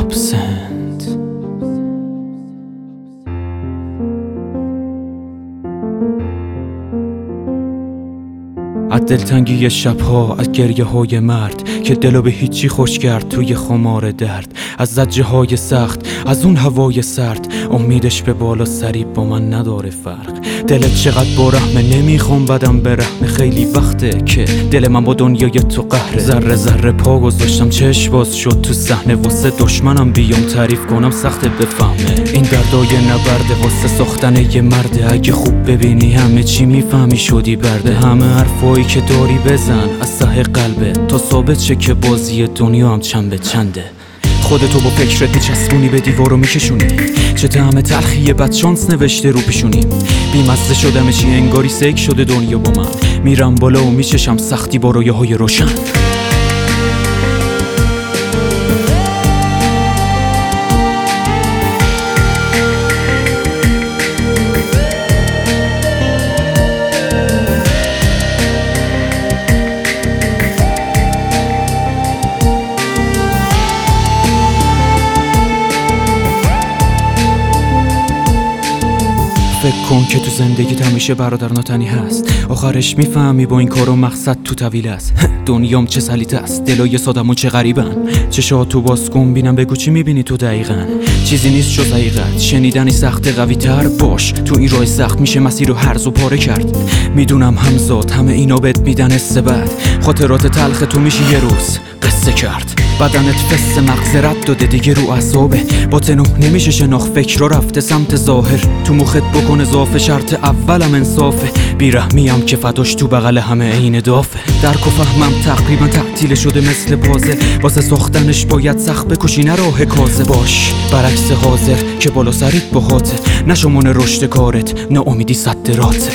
absent. از دلتنگی شبها، از گریه های مرد که دلو به هیچی خوش کرد توی خمار درد، از زجه های سخت، از اون هوای سرد، امیدش به بالا سری با من نداره فرق. دلت چقدر با رحمه، نمیخوام بدم به رحمه، خیلی وقته که دل من با دنیای تو قهره. ذره ذره پا گذاشتم، چشم باز شد تو صحنه، واسه دشمنم بیام تعریف کنم سخته بفهمه. این دردای نبرده واسه ساختن یه مرده، اگه خوب ببینی همه چی میفهمی شدی برده. همه حرفایی که داری بزن از ته قلبه، تا ثابت شه که بازی دنیا هم چند به چنده. خودتو با فکرت میچسبونی به دیوارو میکشونی، چه طعم تلخیه بد شانس نوشته رو پیشونی. بیمزه شدم چی انگاری سیک شده دنیا با من، میرم بالا و میچشم سختی با رویاهای روشن. فکر کن که تو زندگیت همیشه برادر ناتنی هست، آخرش میفهمی با این کارو مقصد تو طویل است. دنیام چه سلیته است، دلای سادمون چه غریبن. چشاتو باز کن بینم بگو چی میبینی تو دقیقاً. چیزی نیست جز حقیقت، شنیدنی سخت، قوی تر باش. تو این راه سخت میشه مسیر رو هرز و پاره کرد. میدونم همزاد همه اینا بهت میدن حس بد، خاطرات تلخ تو میشه یه روز قصه کرد. بدنت فس مغز رد داده دیگه رو اعصابه، باطنو نمیشه شناخت، فکر رو رفته سمت ظاهر. تو مخت بکن اضافه، شرط اولم انصافه، بیرحمیم که فداش تو بغل همه عین دافه. درک و فهمم تقریبا تعطیل شده مثل بازه، واسه ساختنش باید سخت بکشی نه راه کازه. باش برعکس حاضر که بالا سریت با خاطر، نه شمون رشد کارت نه امیدی صد راته.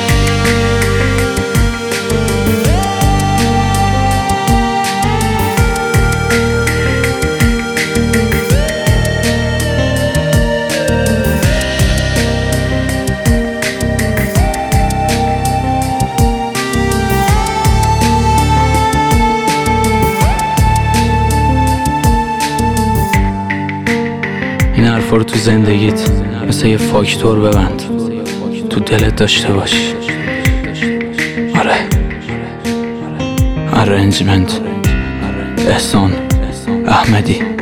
این حرفا رو تو زندگیت مثل یه فاکتور ببند، تو دلت داشته باش. ارنجمنت احسان احمدی.